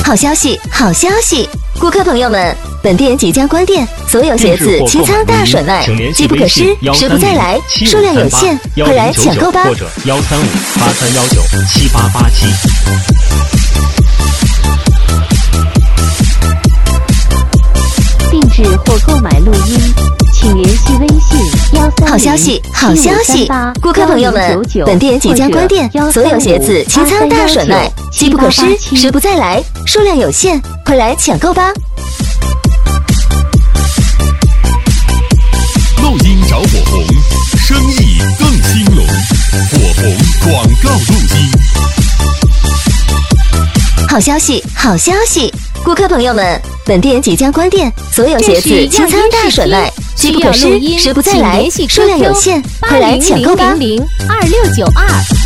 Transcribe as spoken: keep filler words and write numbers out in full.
好消息，好消息！顾客朋友们，本店即将关店，所有鞋子齐仓大甩卖，机不可失，时不再来，数量有限，快来抢购吧！ 或者幺三五八三幺九七八八七。 定制或购买录音，请联系微信幺三零好消息，好消息！顾客朋友们，本店即将关店，所有鞋子齐仓大甩卖，机不可失，时不再来，数量有限，快来抢购吧！ 录音找火红，生意更兴隆，火红广告录音。 好消息，好消息！顾客朋友们，本店即将关店，所有鞋子齐仓大甩卖，机不可失，时不再来，数量有限，快来抢购吧！ 零零二六九二。